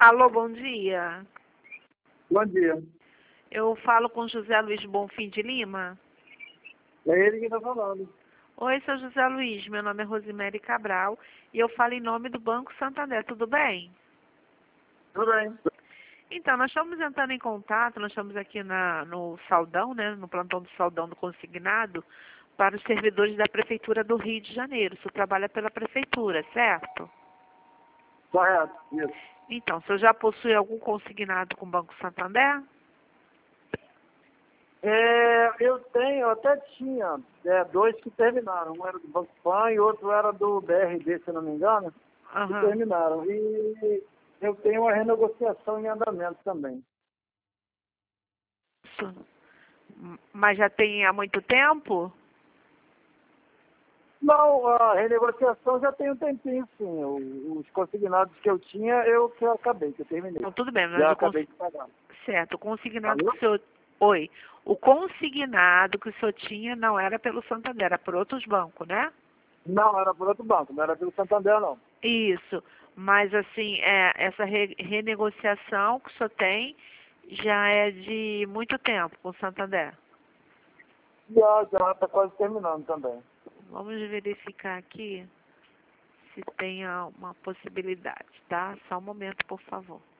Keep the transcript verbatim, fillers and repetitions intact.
Alô, bom dia. Bom dia. Eu falo com José Luiz Bonfim de Lima. É ele que está falando. Oi, seu José Luiz, meu nome é Rosemary Cabral e eu falo em nome do Banco Santander, tudo bem? Tudo bem. Então, nós estamos entrando em contato, nós estamos aqui na, no Saldão, né, no plantão do Saldão do Consignado, para os servidores da Prefeitura do Rio de Janeiro. O senhor trabalha pela Prefeitura, certo? Correto, isso. Então, o senhor já possui algum consignado com o Banco Santander? É, eu tenho, eu até tinha é, dois que terminaram. Um era do Banco Pan e outro era do B R D, se não me engano, que Aham. terminaram. E eu tenho uma renegociação em andamento também. Isso. Mas já tem há muito tempo? Não, a renegociação já tem um tempinho, sim. O- Os consignados que eu tinha, eu que eu acabei, que eu terminei. Então, tudo bem, mas Já o cons... acabei de pagar. certo, o consignado que Alô? o senhor... Oi, o consignado que o senhor tinha não era pelo Santander, era por outros bancos, né? Não, era por outro banco, não era pelo Santander, não. Isso, mas assim, é, essa re- renegociação que o senhor tem já é de muito tempo com o Santander. Já, já está quase terminando também. Vamos verificar aqui se tem uma possibilidade, tá? Só um momento, por favor.